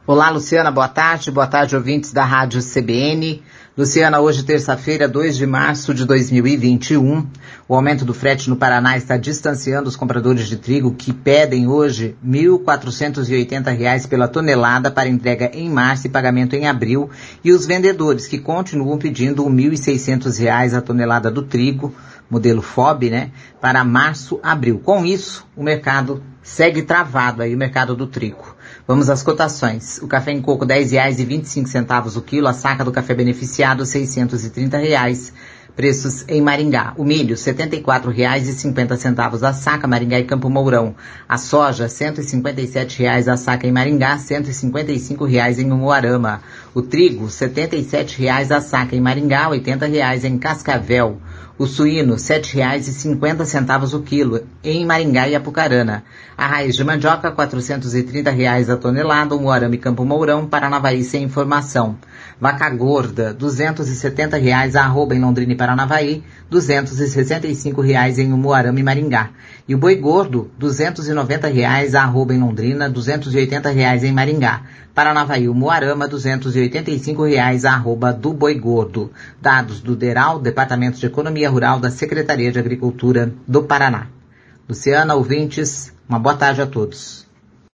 Olá, Luciana, boa tarde, ouvintes da Rádio CBN. Luciana, hoje terça-feira, 2 de março de 2021, o aumento do frete no Paraná está distanciando os compradores de trigo que pedem hoje R$ 1.480 pela tonelada para entrega em março e pagamento em abril, e os vendedores que continuam pedindo R$ 1.600 a tonelada do trigo, modelo FOB, para março, abril. Com isso, o mercado segue travado aí, o mercado do trigo. Vamos às cotações. O café em coco R$ 10,25 o quilo, a saca do café beneficiado R$ 630, preços em Maringá. O milho R$ 74,50 a saca, Maringá e Campo Mourão. A soja R$ 157 a saca em Maringá, R$ 155 em Umuarama. O trigo R$ 77 a saca em Maringá, R$ 80 em Cascavel. O suíno R$ 7,50 o quilo em Maringá e Apucarana. A raiz de mandioca R$ 430 a tonelada, Umuarama e Campo Mourão. Paranavaí sem informação. Vaca gorda R$ 270 a arroba em Londrina e Paranavaí, R$ 265 em Umuarama e Maringá. E o boi gordo R$ 290 a arroba em Londrina, R$ 280 em Maringá. Paranavaí, Umuarama, R$ 285 a arroba do boi gordo. Dados do DERAL, Departamento de Economia Rural da Secretaria de Agricultura do Paraná. Luciana, ouvintes, uma boa tarde a todos.